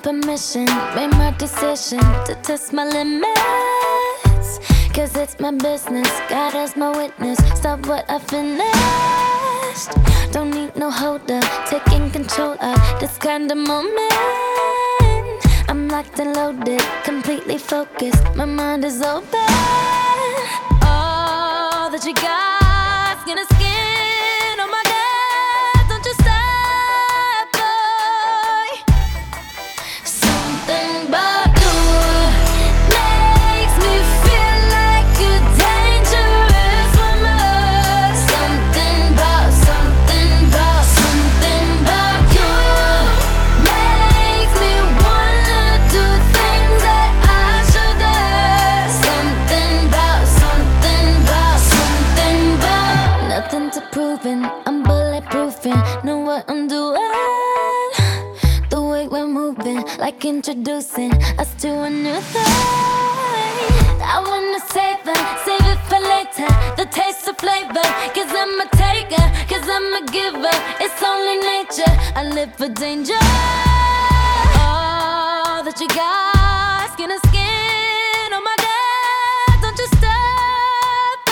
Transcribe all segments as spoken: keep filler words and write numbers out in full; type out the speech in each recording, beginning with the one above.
permission, made my decision to test my limits. Cause it's my business, God as my witness. Stop what I finished. Don't need no holder, taking control of this kind of moment. I'm locked and loaded, completely focused, my mind is open. All that you got's gonna skin. Oh my God, don't you stop, boy. Something about you makes me feel like a dangerous woman. Something about, something about, something about you makes me wanna do things that I shouldn't. Something about, something about, something about. Nothing to proving, I'm bulletproofing, know what I'm doing. The way we're moving, like introducing us to a new thing. I wanna save it, save it for later. The taste of flavor, cause I'm a taker, cause I'm a giver. It's only nature, I live for danger. All that you got, skin to skin. Oh my God, don't you stop,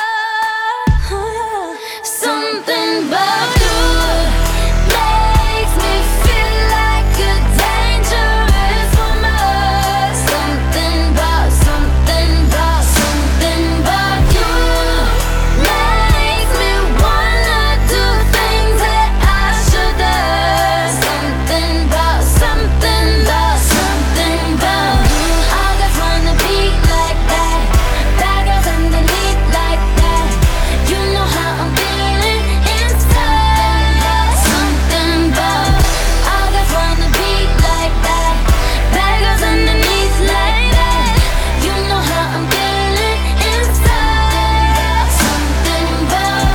oh. Something about you makes me feel like a dangerous woman. Something about, something about, something about you makes me wanna do things that I shouldn't. Something about, something about, something about you. All guys wanna be like that, bad girls underneath like that. You know how I'm feeling inside. Something about, all guys wanna be like that, bad girls underneath like that. You know how I'm feeling inside. Something about.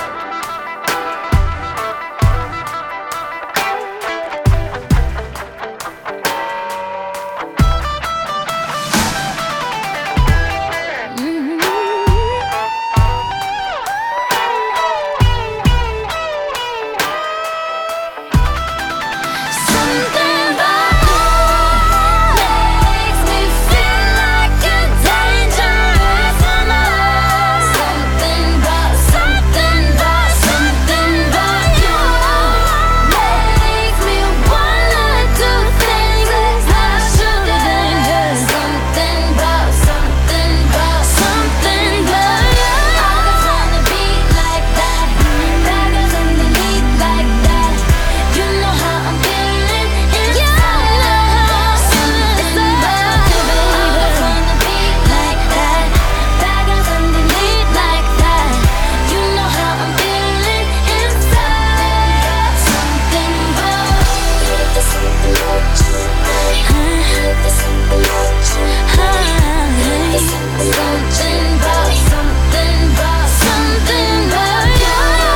Something about you makes me feel like a dangerous woman. Something about, something about, something about you makes me wanna do things that I shouldn't. Something about, something about, something about you. All guys wanna be like that, bad girls underneath like that. You know how I'm feeling inside. Something about you, baby. All guys wanna be like that, bad girls underneath like that. You know how I'm feeling inside. Something about. There's something about you, there's something about you, there's something about, something about, something about you.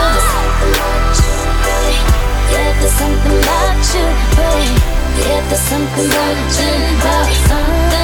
Yeah, there's something about you, babe. Yeah, there's something about you, about something.